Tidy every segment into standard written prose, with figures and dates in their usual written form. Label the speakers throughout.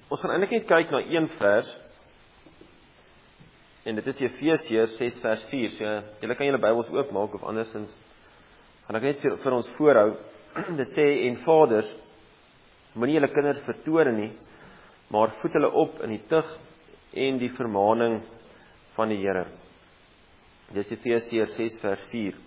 Speaker 1: Ons gaan eintlik net kyk na een vers, en dit is Efesiërs 6 vers 4, so julle kan julle Bybels oopmaak, of andersins, gaan ek net vir ons voorhou, dit sê, en vaders, moenie julle kinders vertoorn nie, maar voed hulle op in die tug, en die vermaning van die Here. Dis Efesiërs 6 vers 4.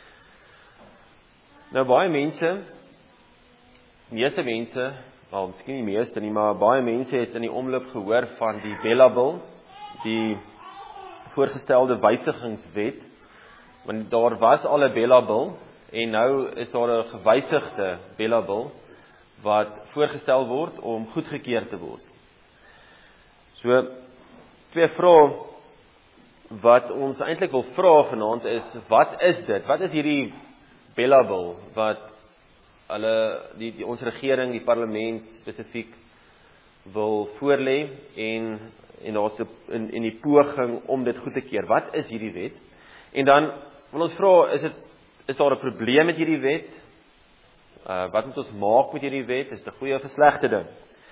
Speaker 1: Nou baie mense, meeste mense, wel miskien nie meeste nie, maar baie mense het in die omloop gehoor van die Bella-bil, die voorgestelde wysigingswet, want daar was al 'n Bella-bil, en nou is daar 'n gewysigde Bella-bil, wat voorgestel word om goedgekeur te word. So, twee vrae wat ons eintlik wil vra vanaand is, wat is dit? Wat is hierdie Bella-bil, wat ons regering, die parlement spesifiek wil voorlê en daar's in die poging om dit goed te keur. Wat is hierdie wet? En dan wil ons vra, is daar 'n probleem met hierdie wet? Wat moet ons maak met hierdie wet? Is dit 'n goeie of 'n slegte ding?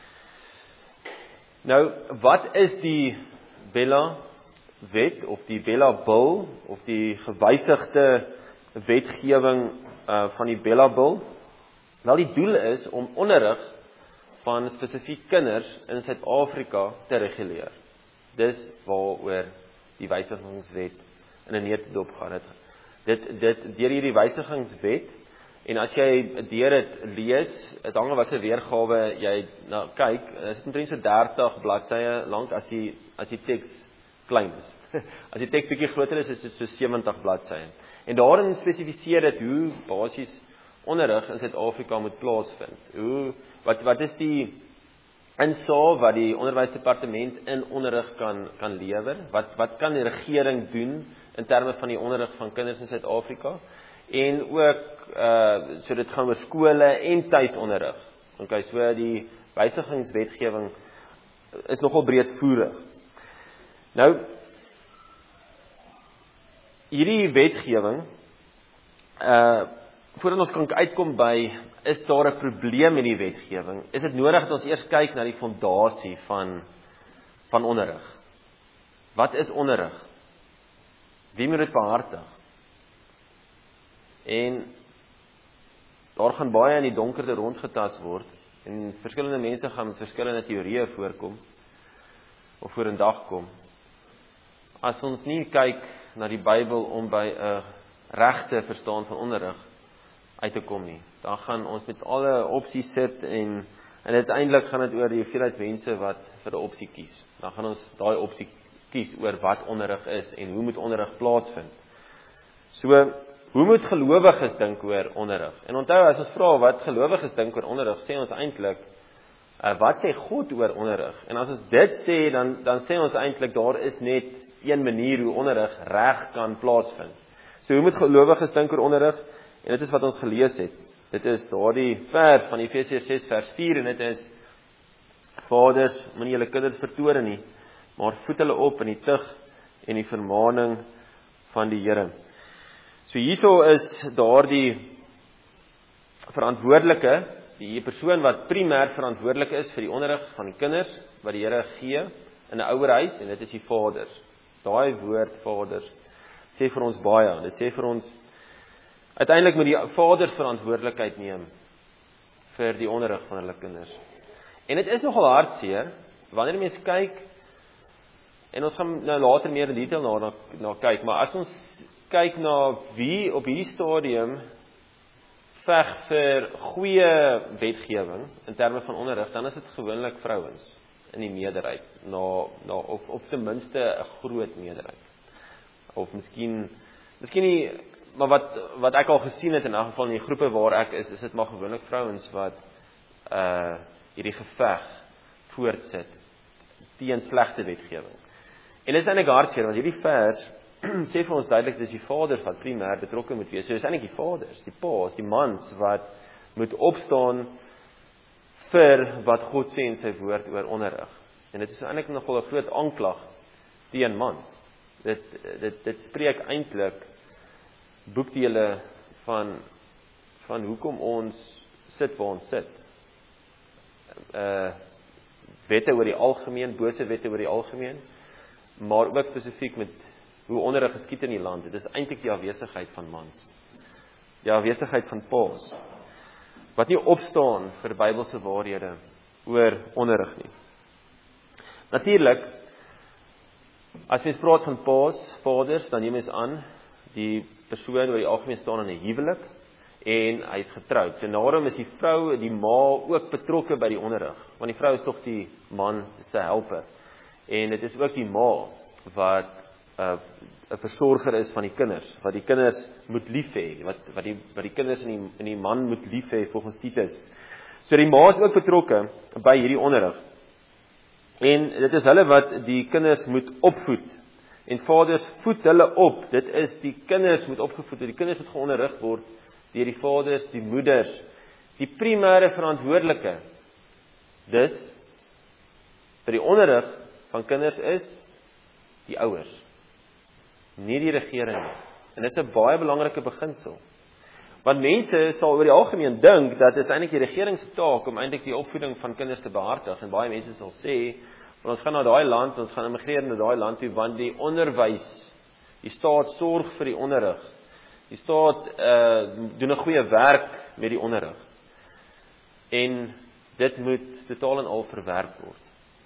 Speaker 1: Nou, wat is die Bella-wet of die Bella-bil of die gewysigde wetgewing van die Bella-bil? Wel, die doel is om onderrig van spesifiek kinders in Suid-Afrika te reguleer. Dis waaroor die wysigingswet in 'n neutedop gaan. Deur hierdie wysigingswet, en as jy deur dit lees, dit hang af wat 'n weergawe jy kyk, is dit omtrent so 30 bladsye lank as die teks klein is. As die teks bietjie groter is dit so 70 bladsye. En daarin spesifiseer dit hoe basies onderrig in Suid-Afrika moet plaasvind. Wat is die insaag wat die onderwysdepartement in onderrig kan lewer? Wat kan die regering doen in terme van die onderrig van kinders in Suid-Afrika? En ook, so dit gaan oor skole en tuisonderrig. Okay, so die wysigingswetgewing is nogal breedvoerig. Nou, hierdie wetgewing, voordat ons kan uitkom by, is daar 'n probleem met die wetgewing, is dit nodig dat ons eers kyk na die fondasie van onderrig. Wat is onderrig? Wie moet dit behartig? En daar gaan baie in die donkerte rondgetas word, en verskillende mense gaan met verskillende teorieë voorkom, of voor 'n dag kom. As ons nie kyk na die Bybel om by 'n regte verstaan van onderrig uit te kom nie, dan gaan ons met alle opsies sit, en uiteindelik gaan dit oor die hoeveelheid mense wat vir 'n opsie kies. Dan gaan ons daai opsie kies oor wat onderrig is, en hoe moet onderrig plaasvind. So, hoe moet gelowiges dink oor onderrig? En onthou, as ons vra wat gelowiges dink oor onderrig, sê ons eintlik, wat sê God oor onderrig? En as ons dit sê, dan sê ons eintlik, daar is net een manier hoe onderrig reg kan plaasvind. So, hoe moet gelowiges dink oor onderrig? En dit is wat ons gelees het. Dit is daardie vers van Efesiërs 6 vers 4, en dit is, vaders, moenie julle kinders vertoorn nie, maar voed hulle op in die tug en die vermaning van die Here. So hierso is daardie verantwoordelike, die persoon wat primêr verantwoordelik is vir die onderrig van die kinders, wat die Here gee in 'n ouerhuis, en dit is die vaders. Daai woord vaders sê vir ons baie, dit sê vir ons, uiteindelik moet die vader verantwoordelikheid neem vir die onderrig van hulle kinders. En dit is nogal hartseer, wanneer mens kyk, en ons gaan nou later meer in detail na kyk, maar as ons kyk na wie op hierdie stadium veg vir goeie wetgewing in terme van onderrig, dan is dit gewoonlik vrouens in die meerderheid, of ten minste 'n groot meerderheid. Of miskien nie, maar wat ek al gesien het in 'n geval in die groepe waar ek is dit maar gewoonlik vrouens wat hierdie geveg voortsit teen slegte wetgewing. En dit is eintlik hartseer, want hierdie vers sê vir ons duidelik, dis die vaders wat primêr betrokke moet wees. So dis eintlik die vaders, die pa's, die mans wat moet opstaan vir wat God sê in sy woord oor onderrig. En dit is eintlik nogal 'n groot aanklag teen mans. Dit spreek eintlik boekdele van hoekom ons sit waar ons sit. wette oor die algemeen, bose wette oor die algemeen, maar ook spesifiek met hoe onderrig geskied in die land. Dit is eintlik die afwesigheid van mans. Die afwesigheid van paas, wat nie opstaan vir Bybelse waarhede oor onderrig nie. Natuurlik, as mens praat van paas, vaders, dan neem mens aan, die persoon oor die algemeen staan in 'n huwelik, en hy is getroud. So daarom is die vrou, die ma, ook betrokke by die onderrig, want die vrou is tog die man se helper. En dit is ook die ma, wat 'n versorger is van die kinders, wat die kinders moet lief hê, wat die kinders in die man moet lief hê, volgens Titus. So die ma is ook betrokke by hierdie onderrig. En dit is hulle wat die kinders moet opvoed. En vaders voed hulle op. Dit is die kinders moet opgevoed word. Die kinders moet geonderrig word deur die vaders, die moeders, die primêre verantwoordelike. Dus vir die onderrig van kinders is die ouers, nie die regering nie. En dit is 'n baie belangrike beginsel. Want mense sal oor die algemeen dink dat dit is eintlik die regering se taak om eintlik die opvoeding van kinders te behartig. En baie mense sal sê, ons gaan na daai land, ons gaan immigreer na daai land toe, want die onderwys, die staat sorg vir die onderrig. Die staat doen 'n goeie werk met die onderrig. En dit moet totaal en al verwerp word.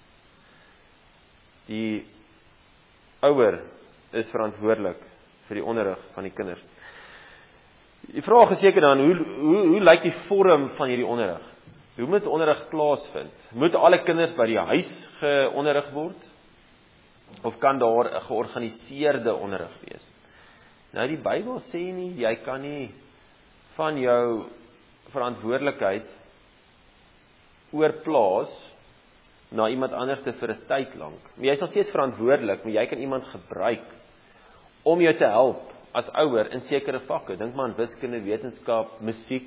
Speaker 1: Die ouer is verantwoordelik vir die onderrig van die kinders. Die vraag is seker dan, hoe lyk die vorm van hierdie onderrig? Hoe moet onderrig plaasvind? Moet alle kinders by die huis geonderrig word? Of kan daar 'n georganiseerde onderrig wees? Nou die Bybel sê nie, jy kan nie van jou verantwoordelikheid oorplaas na iemand anders vir 'n tyd lank. Maar jy is nog steeds verantwoordelik, maar jy kan iemand gebruik om jou te help as ouer in sekere vakke. Dink maar aan wiskunde, wetenskap, musiek.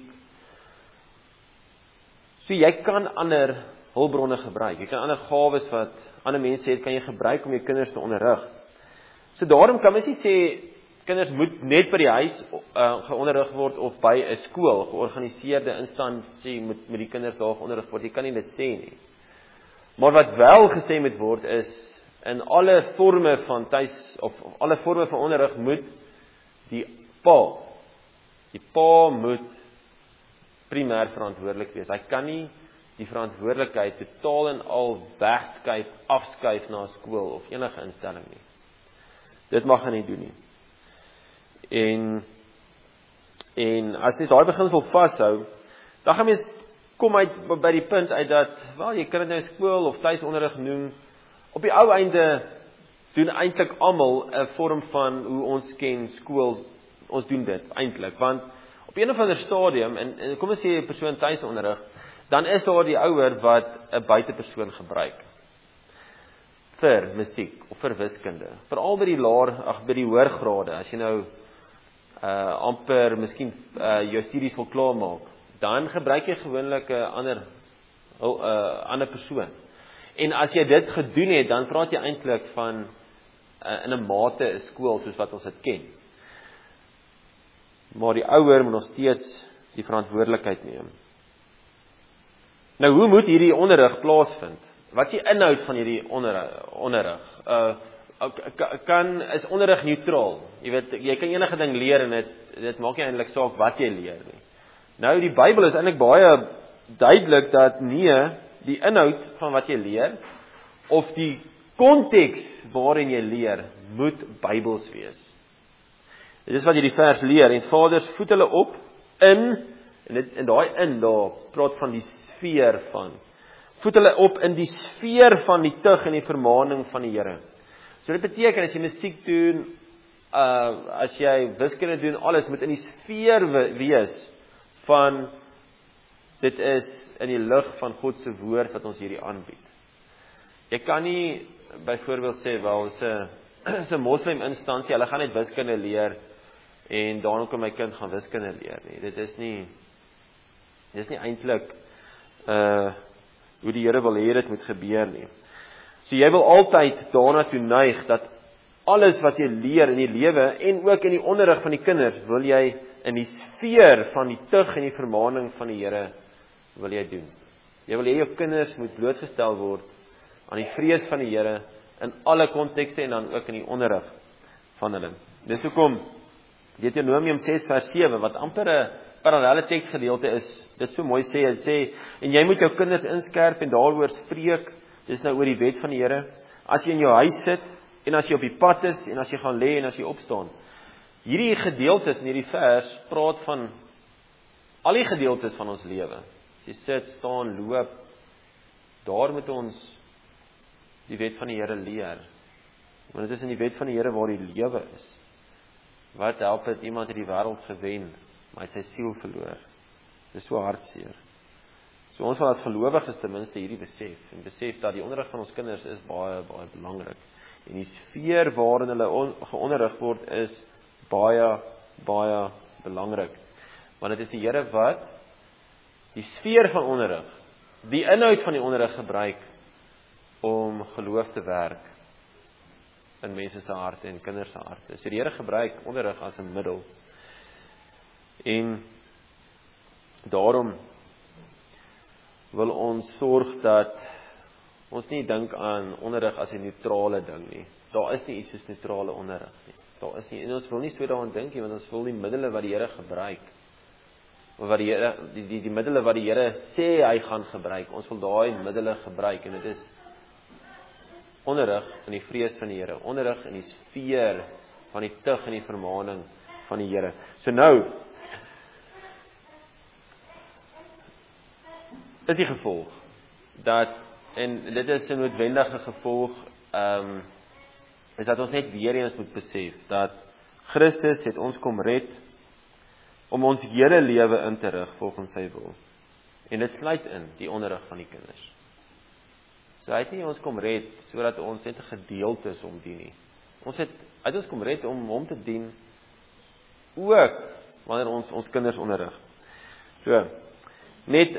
Speaker 1: So jy kan ander hulpbronne gebruik. Jy kan ander gawes wat ander mense het, kan jy gebruik om jou kinders te onderrig. So daarom kan mens nie sê kinders moet net by die huis geonderrig word of by 'n skool, georganiseerde instansie moet die kinders daar geonderrig word. Jy kan nie dit sê nie. Maar wat wel gesê moet word is, in alle forme van of alle forme van onderrig moet die pa moet primêr verantwoordelik wees. Hy kan nie die verantwoordelikheid totaal en al afskuif na 'n skool of enige instelling nie. Dit mag hy nie doen nie. En as jy daai beginsel vashou, dan gaan mens kom uit by die punt uit dat, jy kan dit nou skool of tuisonderrig noem, op die ou einde doen eintlik almal 'n vorm van hoe ons ken skool, ons doen dit eintlik, want op een of ander stadium, en kom ons sê 'n persoon tuisonderrig, dan is daar die ouer wat 'n buitepersoon gebruik vir musiek of vir wiskunde, veral by die hoër grade, as jy nou amper miskien jou studies wil klaarmaak, dan gebruik jy gewoonlik 'n ander persoon. En as jy dit gedoen het, dan praat jy eintlik van in 'n mate 'n skool soos wat ons dit ken. Maar die ouer moet nog steeds die verantwoordelikheid neem. Nou, hoe moet hierdie onderrig plaasvind? Wat is die inhoud van hierdie onderrig? Is onderrig neutraal? Jy weet, jy kan enige ding leer en dit maak nie eintlik saak wat jy leer nie. Nou, die Bybel is eintlik baie duidelik dat nie die inhoud van wat jy leer of die konteks waarin jy leer moet Bybels wees. Dit is wat jy die vers leer, en vaders voed hulle op en daar praat van die sfeer van, voed hulle op in die sfeer van die tug en die vermaaning van die Here. So dit beteken, as jy musiek doen, as jy wiskunde doen, alles moet in die sfeer wees van, dit is in die lig van God se woord wat ons hierdie aanbied. Jy kan nie byvoorbeeld sê, is 'n moslim instansie, hulle gaan net wiskunde leer, en daarom kan my kind gaan wiskunde leer nie. Dit is nie eintlik hoe die Here wil hê dit moet gebeur nie. So jy wil altyd daarna toe neig, dat alles wat jy leer in die lewe, en ook in die onderrig van die kinders, wil jy in die sfeer van die tug en die vermaaning van die Here, wil jy doen. Jy wil hê jou kinders moet blootgestel word aan die vrees van die Here in alle kontekste en dan ook in die onderrig van hulle. Dis hoekom Deuteronomium 6 vers 7 wat amper 'n parallelle teksgedeelte is, dit so mooi sê, hy sê, en jy moet jou kinders inskerp en daaroor spreek, dis nou oor die wet van die Here, as jy in jou huis sit, en as jy op die pad is, en as jy gaan lê, en as jy opstaan. Hierdie gedeeltes in hierdie vers praat van al die gedeeltes van ons lewe. As jy sit, staan, loop, daar moet ons die wet van die Here leer. Want dit is in die wet van die Here waar die lewe is. Wat help het iemand in die wêreld gewen, maar hy sy siel verloor? Dit is so hartseer. So ons wil as gelowiges ten minste hierdie besef, en besef dat die onderrig van ons kinders is baie, baie belangrik. En die sfeer waarin hulle geonderrig word is baie, baie belangrik. Want dit is die Here wat die sfeer van onderrig, die inhoud van die onderrig gebruik om geloof te werk in mense se harte en kinders se harte. So die Here gebruik onderrig as 'n middel. En daarom wil ons sorg dat ons nie dink aan onderrig as 'n neutrale ding nie. Daar is nie iets soos neutrale onderrig nie. Daar is nie, en ons wil nie so daaraan dink nie, want ons wil die middele wat die Here gebruik, of wat die Here, die middele wat die Here sê hy gaan gebruik, ons wil daai middele gebruik, en dit is onderrig in die vrees van die Here, onderrig in die sfeer van die tug en die vermaaning van die Here. So nou is die gevolg dat, en dit is 'n noodwendige gevolg, is dat ons net weer eens moet besef dat Christus het ons kom red om ons hele lewe in te rig volgens sy wil. En dit sluit in die onderrig van die kinders. So hy het nie ons kom red sodat ons net 'n gedeelte is om dien nie. Hy het ons kom red om hom te dien ook wanneer ons kinders onderrig. So net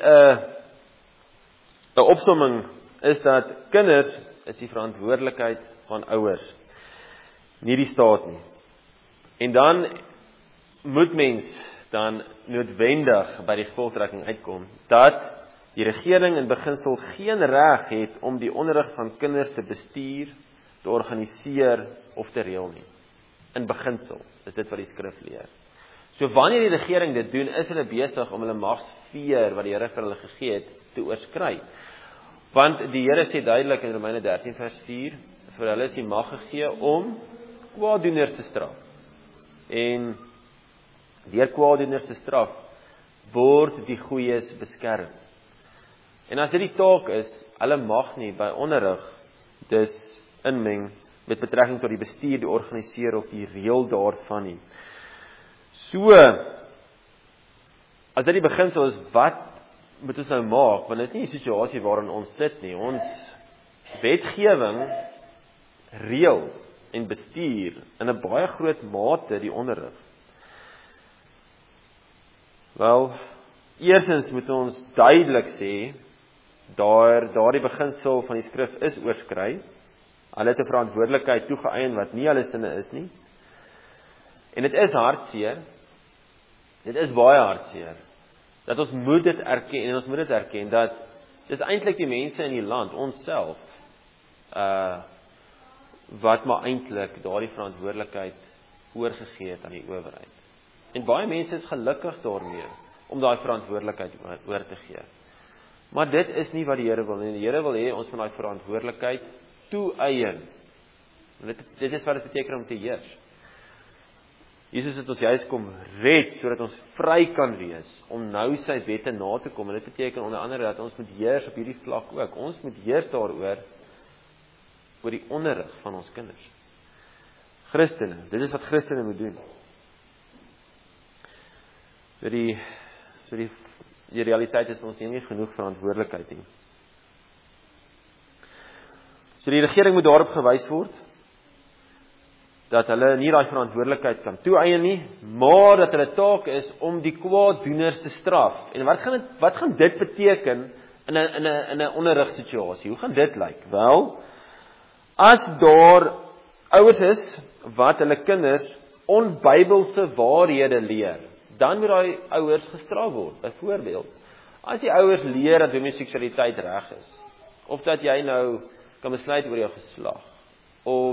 Speaker 1: 'n opsomming is dat kinders is die verantwoordelikheid van ouers, nie die staat nie. En dan moet mens dan noodwendig by die gevolgtrekking uitkom dat die regering in beginsel geen reg het om die onderrig van kinders te bestuur, te organiseer of te reël nie. In beginsel is dit wat die skrif leer. So wanneer die regering dit doen, is hulle besig om hulle magsfeer wat die Here vir hulle gegee het te oorskry. Want die Here sê duidelik in Romeine 13 vers 4, vir hulle is die mag gegee om kwaaddoeners te straf. En deur kwaaddoeners te straf, word die goeies beskerm. En as dit die taak is, hulle mag nie by onderrig dus inmeng met betrekking tot die bestuur, die organiseer of die reël daarvan nie. So, as dit die beginsel is, wat moet ons nou maak? Want dit is nie 'n situasie waarin ons sit nie. Ons wetgewing reël en bestuur in 'n baie groot mate die onderrig. Wel, eerstens moet ons duidelik sê, daardie beginsel van die skrif is oorskry. Hulle het 'n verantwoordelikheid toegeëien wat nie hulle sinne is nie. En dit is hartseer. Dit is baie hartseer. Dat ons moet dit erken, en ons moet dit erken, dat dis eintlik die mense in die land, onsself, wat maar eintlik daardie verantwoordelikheid oorgegee het aan die owerheid. En baie mense is gelukkig daarmee, om daai verantwoordelikheid oor te gee. Maar dit is nie wat die Here wil nie. Die Here wil hê ons moet daai verantwoordelikheid toeëien. Dit is wat dit beteken om te heers. Jesus het ons juist kom red, sodat ons vry kan wees, om nou sy wette na te kom. En dit beteken onder andere dat ons moet heers op hierdie vlak ook. Ons moet heers daaroor, oor die onderrig van ons kinders. Christene, dit is wat Christene moet doen. Die realiteit is ons neem nie genoeg verantwoordelikheid nie. So die regering moet daarop gewys word, dat hulle nie daai verantwoordelikheid kan toeëien nie, maar dat hulle taak is om die kwaaddoeners te straf. En wat gaan dit beteken in 'n onderrigsituasie? Hoe gaan dit lyk? Wel, as daar ouers is wat hulle kinders onbybelse waarhede leer, dan moet daai ouers gestraf word. Byvoorbeeld, as die ouers leer dat homoseksualiteit reg is, of dat jy nou kan besluit oor jou geslag, of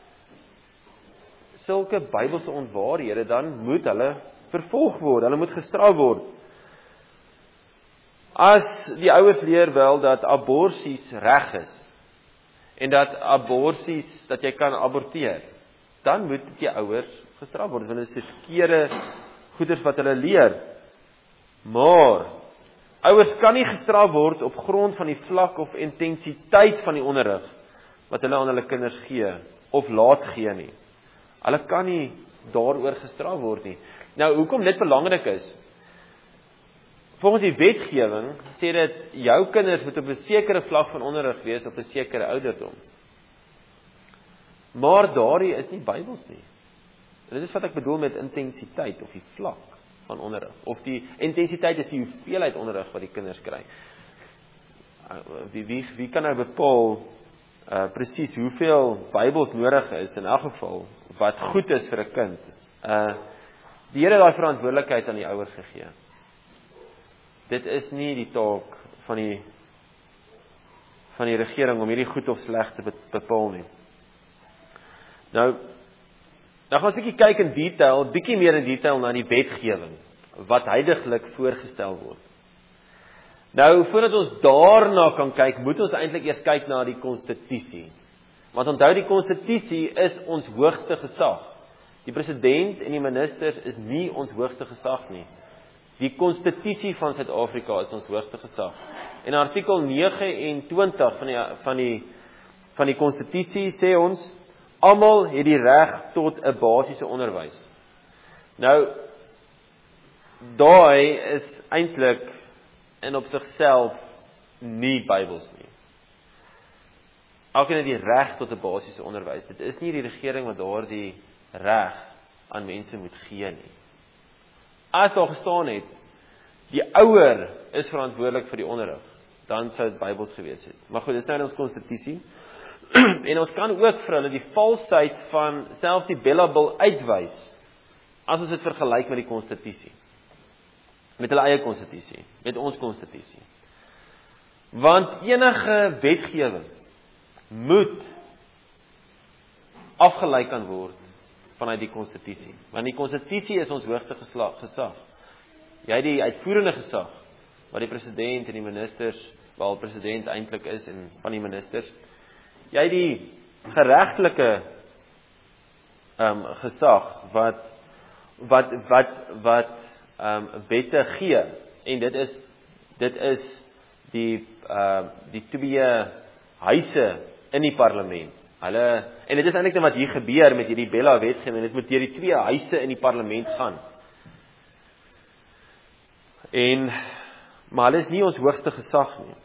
Speaker 1: sulke Bybelse onwaarhede, dan moet hulle vervolg word, hulle moet gestraf word. As die ouers leer wel dat aborsies reg is, en dat dat jy kan aborteer, dan moet die ouers gestraf word, want dit is verkeerde goeders wat hulle leer. Maar ouers kan nie gestraf word op grond van die vlak of intensiteit van die onderrig wat hulle aan hulle kinders gee, of laat gee nie. Hulle kan nie daaroor gestraf word nie. Nou, hoekom dit belangrik is? Volgens die wetgewing sê dit, jou kinders moet op 'n sekere vlak van onderrig wees op 'n sekere ouderdom. Maar daardie is nie Bybels nie. En dit is wat ek bedoel met intensiteit, of die vlak van onderrig. Of die intensiteit is die hoeveelheid onderrig wat die kinders kry. Wie kan nou bepaal presies hoeveel Bybels nodig is, in elk geval, wat goed is vir 'n kind? Die Here het daai verantwoordelikheid aan die ouers gegee. Dit is nie die taak van die regering om hierdie goed of sleg te bepaal nie. Nou gaan ons bietjie kyk in detail, bietjie meer in detail na die wetgewing wat huidiglik voorgestel word. Nou, voordat ons daarna kan kyk, moet ons eintlik eers kyk na die konstitusie. Want onthou, die konstitusie is ons hoogste gesag. Die president en die ministers is nie ons hoogste gesag nie. Die konstitusie van Suid-Afrika is ons hoogste gesag. En artikel 29 van die konstitusie sê ons, almal het die reg tot 'n basiese onderwys. Nou, daai is eintlik en op sigself nie Bybels nie. Elkeen het die reg tot 'n basiese onderwys. Dit is nie die regering wat daardie reg aan mense moet gee nie. As daar gestaan het, die ouer is verantwoordelik vir die onderrig, dan sou dit Bybels gewees het. Maar goed, dis nou in ons konstitusie. En ons kan ook vir hulle die valsheid van selfs die Bella-bil uitwys, as ons dit vergelyk met die konstitusie. Met hulle eie konstitusie, met ons konstitusie. Want enige wetgewing moet afgelei kan word vanuit die konstitusie. Want die konstitusie is ons hoogste gesag. Jy het die uitvoerende gesag, wat die president en die ministers, wel president eintlik is en van die ministers. Jy het die geregtelike gesag wat wette gee, en dit is die twee huise in die parlement. En dit is eintlik wat hier gebeur met hierdie Bella wetgewing, dit moet deur die twee huise in die parlement gaan. Maar hulle is nie ons hoogste gesag nie.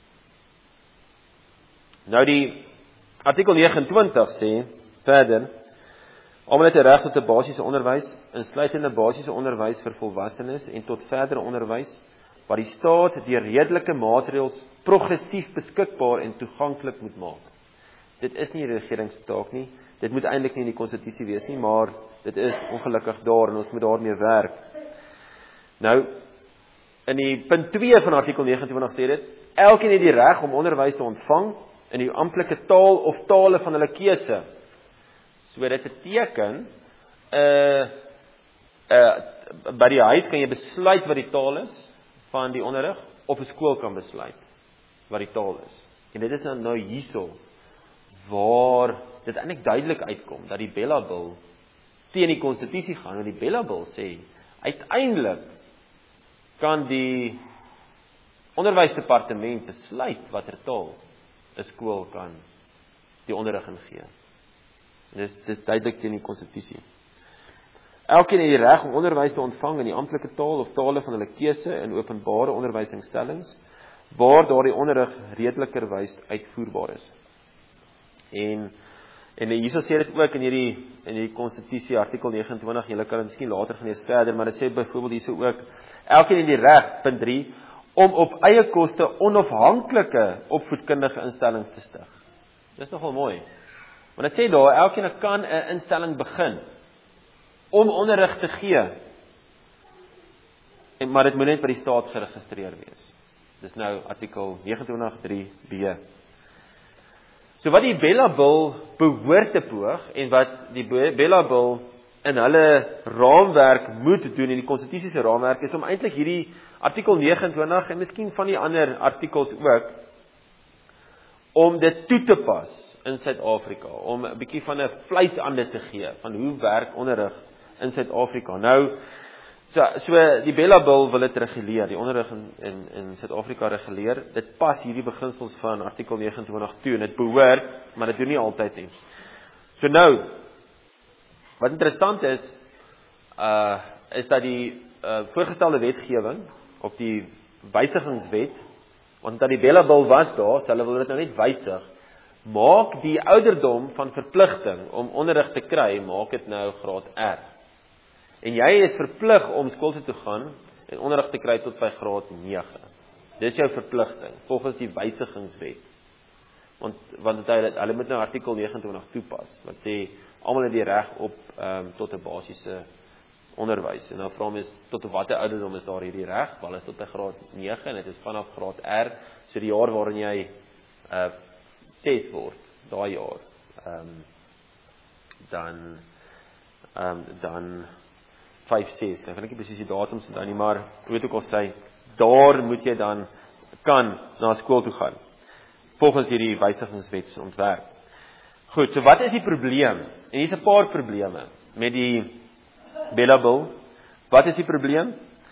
Speaker 1: Nou die artikel 29 sê verder, almal het 'n reg tot 'n basiese onderwys, insluitende basiese onderwys vir volwassenes en tot verdere onderwys, wat die staat deur redelike maatreëls progressief beskikbaar en toeganklik moet maak. Dit is nie die regeringstaak nie, dit moet eintlik nie in die konstitusie wees nie, maar dit is ongelukkig daar en ons moet daarmee werk. Nou, in die punt 2 van artikel 29 sê dit, elkeen het die reg om onderwys te ontvang in die amptelike taal of tale van hulle keuse. So dit beteken, by die huis kan jy besluit wat die taal is van die onderrig, of 'n skool kan besluit wat die taal is. En dit is nou hierso, waar dit eintlik duidelik uitkom, dat die Bella-bil teen die konstitusie gaan, en die Bella-bil sê, uiteindelik kan die onderwysdepartement besluit watter taal 'n skool kan die onderrig ingee. Dis duidelik teen die konstitusie. Elkeen het die reg om onderwys te ontvang in die amptelike taal of tale van hulle keuse in openbare onderwysinstellings, waar daardie onderrig redelikerwys uitvoerbaar is. En hierso sê dit ook in hierdie konstitusie artikel 29, julle kan dit miskien later gaan lees verder, maar dit sê byvoorbeeld hierso ook, elkeen het die reg, punt 3, om op eie koste onafhanklike opvoedkundige instellings te stig. Dis nogal mooi. Want dit sê daar, elkeen kan 'n instelling begin om onderrig te gee, maar dit moet net by die staat geregistreer wees. Dis nou artikel 29.3b. So wat die Bella-bil behoort te poog, en wat die Bella-bil in hulle raamwerk moet doen, in die konstitusiese raamwerk, is om eintlik hierdie artikel 29, en miskien van die ander artikels ook, om dit toe te pas in Suid-Afrika, om 'n bietjie van 'n vleis aan dit te gee, van hoe werk onderrig in Suid-Afrika. Nou, so die Bella-bil wil dit reguleer, die onderrig in Suid-Afrika reguleer, dit pas hierdie beginsels van artikel 29 toe, en dit behoort, maar dit doen nie altyd nie. So nou, wat interessant is dat die voorgestelde wetgewing, of die wysigingswet, want dat die Bella-bil was daar, so hulle wil dit nou net wysig, maak die ouderdom van verpligting om onderrig te kry, maak dit nou graad R. En jy is verplig om skool toe te gaan en onderrig te kry tot by graad 9. Dis jou verpligting, volgens die wysigingswet. Want hulle moet nou artikel 29 toepas, wat sê, almal het die reg op tot 'n basiese onderwys. En nou vra mens, tot watter ouderdom is daar hierdie reg? Wel, is tot by graad 9, en dit is vanaf graad R, so die jaar waarin jy 6 word, daai jaar, dan 5-6, nou kan ek nie presies die datums onthou nie, maar hoe het ook al sê, daar moet jy dan kan na skool toe gaan, volgens hierdie wysigingswetsontwerp. Goed, so wat is die probleem? En hier is 'n paar probleme met die Bella-bil. Wat is die probleem?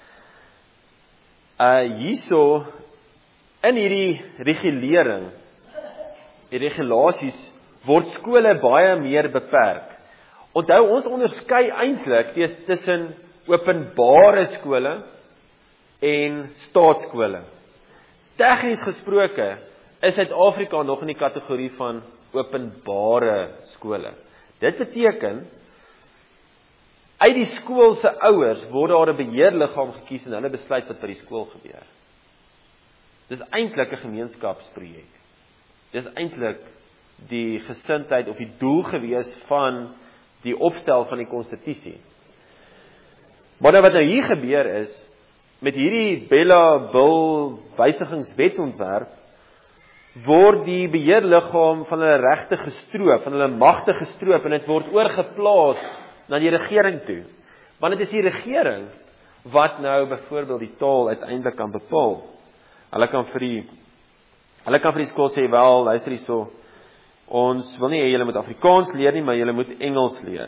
Speaker 1: Hierso, in hierdie regulering, die regulasies, word skole baie meer beperk. Onthou, ons onderskei eintlik tussen openbare skole en staatskole. Tegnies gesproke is Suid-Afrika nog in die kategorie van openbare skole. Dit beteken, uit die skool se ouers word daar 'n beheerliggaam gekies en hulle besluit wat by die skool gebeur. Dis eintlik 'n gemeenskapsprojek. Dis eintlik die gesindheid of die doel gewees van die opstel van die konstitusie. Maar nou wat nou hier gebeur is, met hierdie Bella-bil wysigingswetsontwerp, word die beheerliggaam van hulle regte gestroop, van hulle magte gestroop, en dit word oorgeplaas na die regering toe. Want dit is die regering wat nou byvoorbeeld die taal uiteindelik kan bepaal. Hulle kan vir die skool sê, wel, luister hierso, ons wil nie hê julle moet Afrikaans leer nie, maar julle moet Engels leer.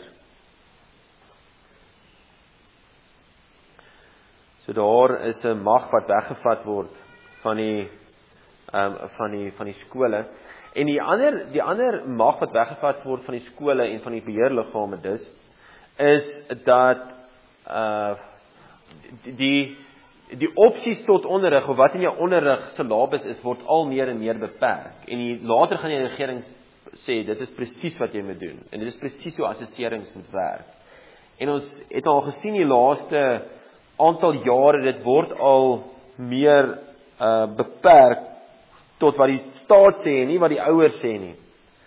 Speaker 1: So daar is 'n mag wat weggevat word van die skole. En die ander mag wat weggevat word van die skole en van die beheerliggame is dat die opsies tot onderrig, of wat in jou onderrig syllabus is, word al meer en meer beperk. En later gaan die regering sê, dit is presies wat jy moet doen. En dit is presies hoe assesserings moet werk. En ons het al gesien die laaste aantal jare, dit word al meer beperk tot wat die staat sê en nie wat die ouers sê nie.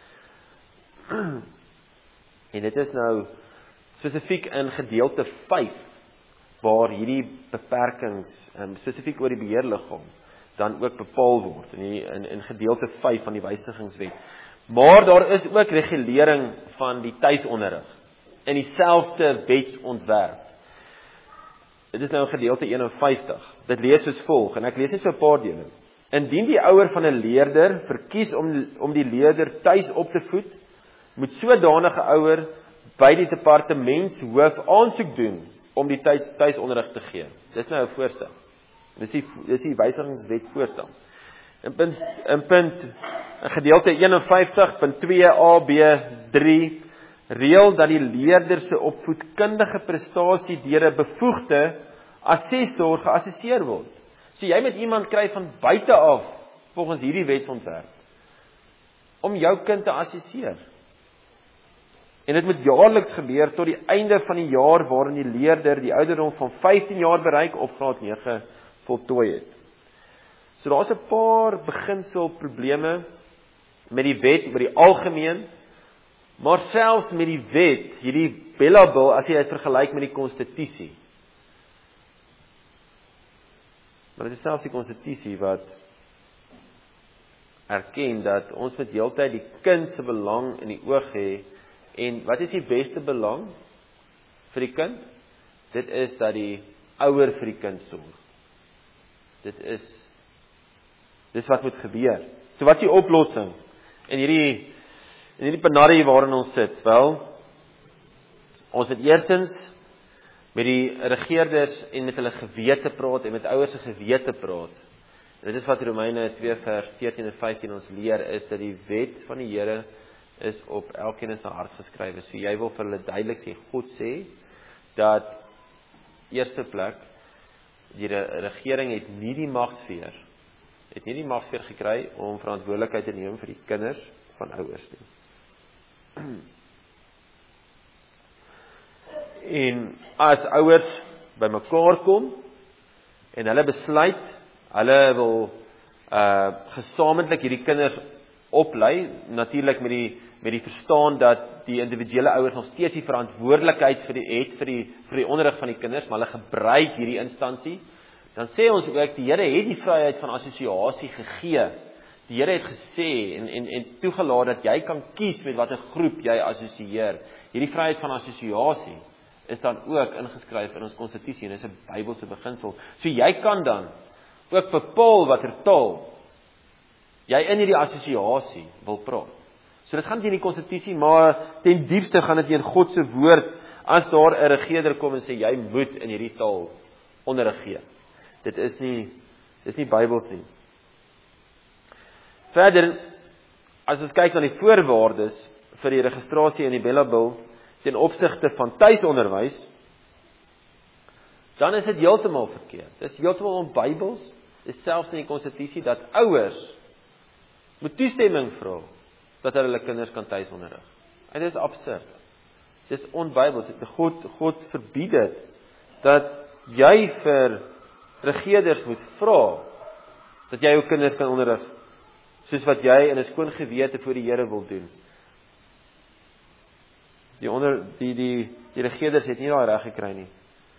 Speaker 1: En dit is nou spesifiek in gedeelte 5 waar hierdie beperkings spesifiek oor die beheerliggaam dan ook bepaal word in gedeelte 5 van die wysigingswet. Maar daar is ook regulering van die tuisonderrig in dieselfde wetsontwerp. Dit is nou in gedeelte 51. Dit lees soos volg, en ek lees net so 'n paar dele. Indien die ouer van 'n leerder verkies om die leerder tuis op te voed, moet sodanige ouer by die departementshoof aansoek doen om die tuisonderrig te gee. Dis nou 'n voorstel. Dis die wysigingswet voorstel. In gedeelte 51.2a b 3 reël dat die leerder se opvoedkundige prestasie deur 'n bevoegde assessor geassesseer word. So jy met iemand kry van buite af volgens hierdie wetsontwerp om jou kind te assesseer. En dit moet jaarliks gebeur tot die einde van die jaar waarin die leerder die ouderdom van 15 jaar bereik of graad 9 voltooi het. So daar's 'n paar beginselprobleme met die wet oor die algemeen, maar selfs met die wet, hierdie Bella-bil, as jy dit vergelyk met die konstitusie. Maar dit is selfs die konstitusie wat erken dat ons met heeltyd die kind se belang in die oog hê. En wat is die beste belang vir die kind? Dit is dat die ouer vir die kind sorg. Dis wat moet gebeur. So wat is die oplossing in hierdie penarie waarin ons sit? Wel, ons moet eerstens met die regeerders en met hulle gewete praat en met ouers se gewete praat. En dit is wat Romeine 2 vers 14 en 15 ons leer, is dat die wet van die Here is op elkeen se hart geskrywe. So jy wil vir hulle duidelik sê, God sê, dat eerste plek, die regering het nie die magsfeer gekry om verantwoordelikheid te neem vir die kinders van ouers nie. En as ouers bymekaar kom en hulle besluit, hulle wil gesamentlik hierdie kinders oplei, natuurlik met die verstaan dat die individuele ouers nog steeds die verantwoordelikheid vir die onderrig van die kinders, maar hulle gebruik hierdie instansie. Dan sê ons ook, die Here het die vryheid van assosiasie gegee. Die Here het gesê en toegelaat dat jy kan kies met watter groep jy assosieer. Hierdie vryheid van assosiasie is dan ook ingeskryf in ons konstitusie en dis 'n Bybelse beginsel. So jy kan dan ook bepaal watter taal jy in hierdie assosiasie wil praat. So dit gaan nie in die konstitusie, maar ten diepste gaan dit in God se woord, as daar 'n regerder kom en sê, jy moet in hierdie taal onderrig gee. Dit is nie Bybels nie. Verder, as ons kyk na die voorwaardes vir die registrasie in die Bella-bil ten opsigte van tuisonderwys, dan is dit heeltemal verkeerd. Dit is heeltemal onbybels, dit is selfs in die konstitusie dat ouers moet toestemming vra dat hulle kinders kan tuisonderrig. En dit is absurd. Dit is onbybels. God verbied dit dat jy vir regeerders moet vra dat jy jou kinders kan onderrig, soos wat jy in 'n skoon gewete voor die Here wil doen. Die regeerders het nie daai reg gekry nie.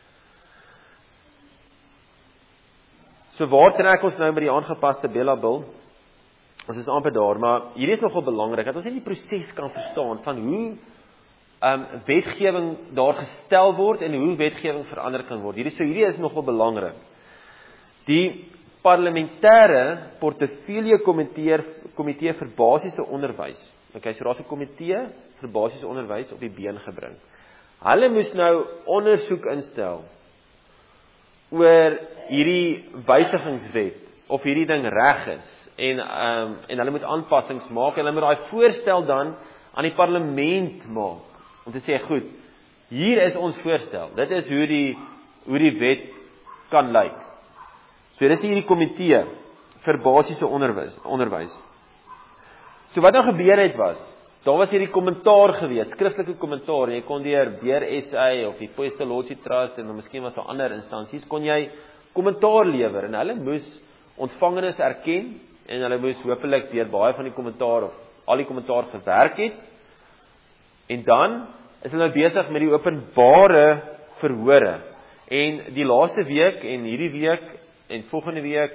Speaker 1: So waar trek ons nou met die aangepaste Bella-bil? Ons is amper daar, maar hierdie is nogal belangrik, dat ons net die proses kan verstaan van hoe wetgewing daar gestel word en hoe wetgewing verander kan word. Hierdie is nogal belangrik. Die parlementêre portefeulje komitee vir basiese onderwys. Okay, so daar's 'n komitee vir basiese onderwys op die been gebring. Hulle moes nou ondersoek instel oor hierdie wysigingswet of hierdie ding reg is en hulle moet aanpassings maak en hulle moet daai voorstel dan aan die parlement maak om te sê goed, hier is ons voorstel. Dit is hoe die wet kan lyk. So dis hierdie komitee vir basiese onderwys. So wat nou gebeur het daar was hierdie kommentaar gewees, skriftelike kommentaar, en jy kon deur SA of die Pestalozzi Trust en miskien was daar ander instansies, kon jy kommentaar lewer en hulle moes ontvangenes erken en hulle moes hopelik deur baie van die kommentaar of al die kommentaar verwerk het. En dan is hulle besig met die openbare verhore. En die laaste week en hierdie week en volgende week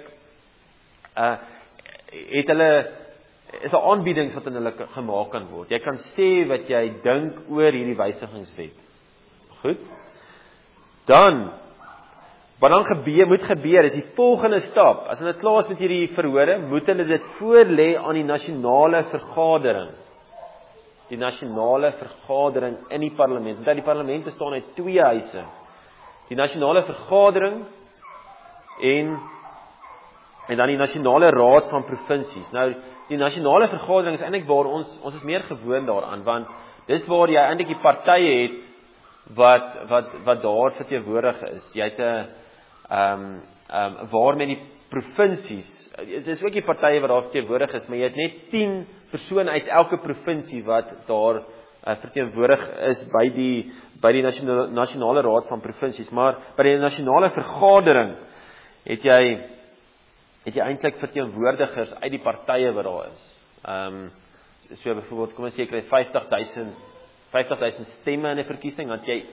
Speaker 1: is daar aanbiedings wat aan hulle gemaak kan word. Jy kan sê wat jy dink oor hierdie wysigingswet. Goed? Wat dan moet gebeur is die volgende stap. As hulle klaar is met hierdie verhore, moet hulle dit voorlê aan die nasionale vergadering. Die nasionale vergadering in die parlement. Want die parlement bestaan uit 2 huise. Die nasionale vergadering en dan die nasionale raad van provinsies. Nou, die nasionale vergadering is eintlik waar ons is meer gewoond daaraan, want dis waar jy eintlik die partye het wat daar verteenwoordig is. Jy het waar met die provinsies, dit is ook die partye wat daar verteenwoordig is, maar jy het net 10 persone uit elke provinsie wat daar verteenwoordig is by die nasionale raad van provinsies, maar by die nasionale vergadering het jy eintlik verteenwoordigers uit die partye wat daar is. So byvoorbeeld, kom ons sê jy kry 50,000 stemme in 'n verkiesing, dat jy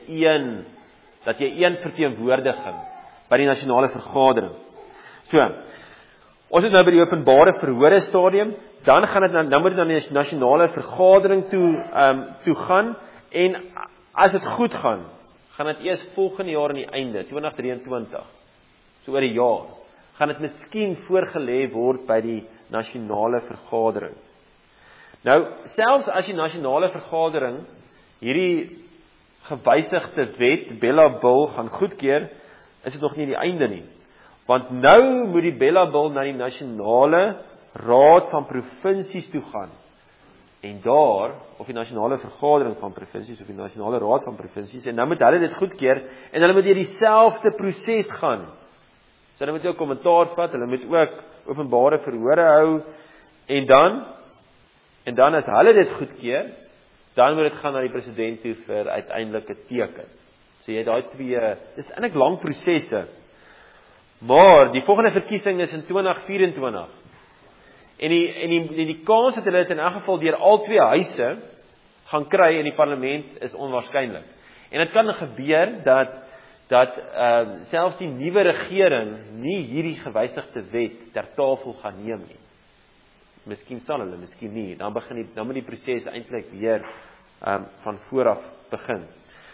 Speaker 1: een verteenwoordiging by die nasionale vergadering. So, Ons is nou by die openbare verhore stadium, dan gaan dit nou moet dit na die nasionale vergadering toe gaan, en as dit goed gaan dit eers volgende jaar aan die einde, 2023, so oor die jaar, gaan dit miskien voorgelê word by die nasionale vergadering. Nou, selfs as die nasionale vergadering hierdie gewysigde wet, Bella Bill, gaan goedkeur, is dit nog nie die einde nie. Want nou moet die Bella Bill na die nasionale raad van provinsies toe gaan. En daar, of die nasionale vergadering van provinsies, of die nasionale raad van provinsies, en nou moet hulle dit goedkeur, en hulle moet deur dieselfde proses gaan. So hulle moet ook kommentaar vat, hulle moet ook openbare verhore hou, en dan as hulle dit goedkeur, dan moet dit gaan na die president toe vir uiteindelike teken. So jy het daai twee, dis eintlik lang prosesse. Maar die volgende verkiesing is in 2024. En die kans dat hulle dit in elk geval deur al twee huise gaan kry in die parlement is onwaarskynlik. En dit kan gebeur dat selfs die nuwe regering nie hierdie gewysigde wet ter tafel gaan neem nie. Miskien sal hulle, miskien nie. Dan moet die proses eintlik weer van vooraf begin.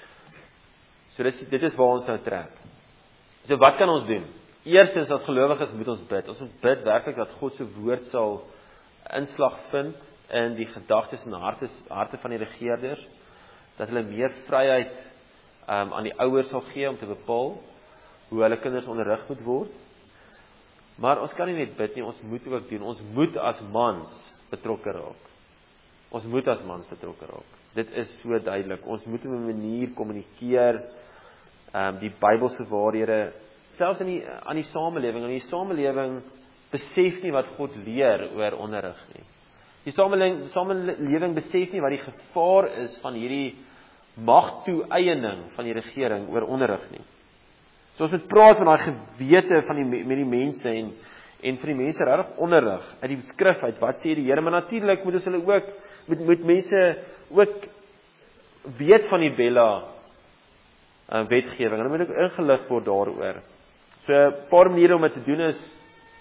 Speaker 1: So dit is waar ons nou trek. So wat kan ons doen? Eerstens as gelowiges moet ons bid. Ons moet bid werklik dat God se woord sal inslag vind in die gedagtes en harte van die regerders, dat hulle meer vryheid aan die ouers sal gee om te bepaal hoe hulle kinders onderrig moet word. Maar ons kan nie net bid nie, ons moet ook doen. Ons moet as mans betrokke raak. Ons moet as mans betrokke raak. Dit is so duidelik. Ons moet op 'n manier kommunikeer, die Bybelse waarhede, selfs aan die samelewing. En die samelewing besef nie wat God leer oor onderrig nie. Die samelewing besef nie wat die gevaar is van hierdie magtoeëiening van die regering oor onderrig nie. So ons moet praat van daai gewete met die mense en vir die mense regtig onderrig uit die skrif uit. Wat sê die Here? Maar natuurlik moet ons hulle ook moet mense ook weet van die Bella wetgewing. Hulle moet ook ingelig word daaroor. So 'n paar maniere om dit te doen is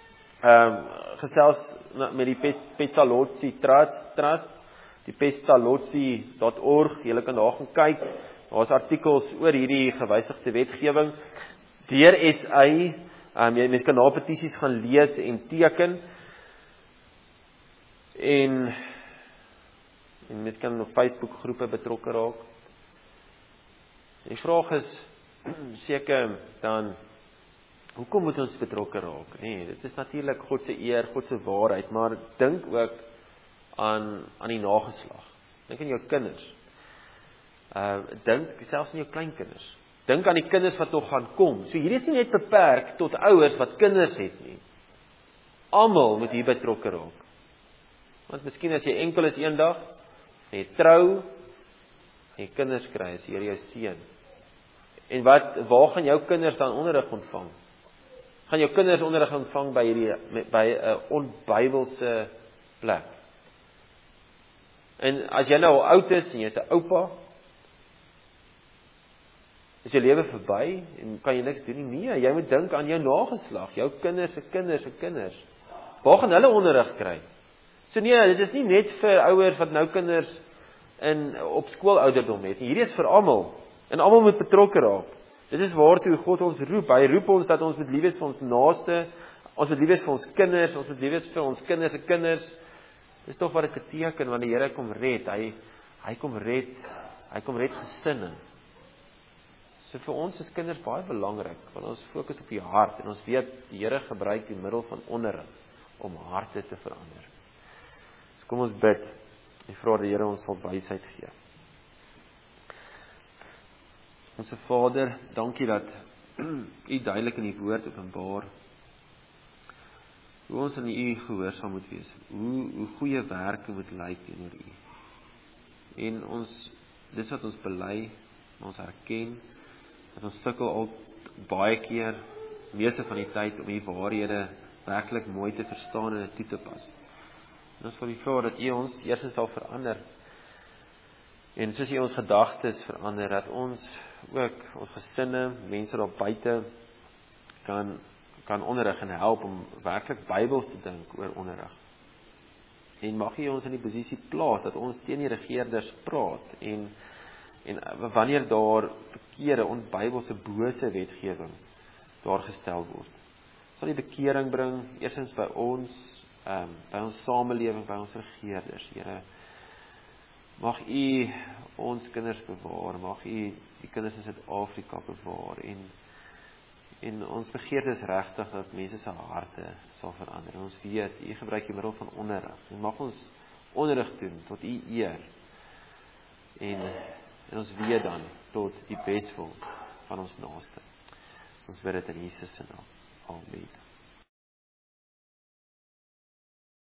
Speaker 1: gesels met die Pestalozzi Trust, die pestalozzi.org. Julle kan daar gaan kyk. Daar's artikels oor hierdie gewysigde wetgewing. Deur SA, mense kan daar petisies gaan lees en teken. En mense kan op Facebook groepe betrokke raak. Die vraag is seker dan, hoekom moet ons betrokke raak? Nee, dit is natuurlik God se eer, God se waarheid, maar dink ook aan die nageslag. Dink aan jou kinders. Dink selfs aan jou kleinkinders. Dink aan die kinders wat nog gaan kom. So hierdie is nie net beperk tot ouers wat kinders het nie. Almal moet hier betrokke raak. Want miskien as jy enkel is eendag, en jy trou, en jy kinders kry, as jy jou seun. En waar gaan jou kinders dan onderrig ontvang? Gaan jou kinders onderrig ontvang by 'n onbybelse plek? En as jy nou al oud is en jy's 'n oupa, is jou lewe verby en kan jy niks doen nie? Nee, jy moet dink aan jou nageslag, jou kinders se kinders se kinders. Waar gaan hulle onderrig kry? So nee, dit is nie net vir ouers wat nou kinders op skoolouderdom het nie. Hierdie is vir almal. En almal moet betrokke raak. Dit is waartoe God ons roep. Hy roep ons dat ons moet lief wees vir ons naaste, ons moet lief wees vir ons kinders, ons moet lief wees vir ons kinders se kinders. Dis tog wat dit beteken wanneer die Here kom red. Hy kom red gesinne. So vir ons is kinders baie belangrik, want ons fokus op die hart en ons weet die Here gebruik die middel van onderrig om harte te verander. So kom ons bid en vra die Here ons sal wysheid gee. Onse Vader, dankie dat U duidelik in die woord openbaar hoe ons aan U gehoorsaam moet wees, hoe goeie werke moet lyk teenoor U. En dis wat ons bely, ons erken, dat ons sukkel al baie keer, meeste van die tyd, om U waarhede werklik mooi te verstaan en toe te pas. En ons wil vra dat U ons eers sal verander, en soos U ons gedagtes verander, dat ons ook, ons gesinne, mense daar buite, kan onderrig en help om werklik Bybels te dink oor onderrig. En mag U ons in die posisie plaas dat ons teen die regerders praat en wanneer daar verkeerde onbybelse bose wetgewing daar gestel word. Sal die bekering bring, eerstens by ons samelewing, by ons regerders, Here. Mag U ons kinders bewaar, mag U die kinders in Suid-Afrika bewaar en ons begeerte is regtig dat mense se harte sal verander. En ons weet, U gebruik die middel van onderrig. En mag ons onderrig doen tot U eer. En ons weet dan tot die beswil van ons naaste. Ons bid dit in Jesus se naam. Amen.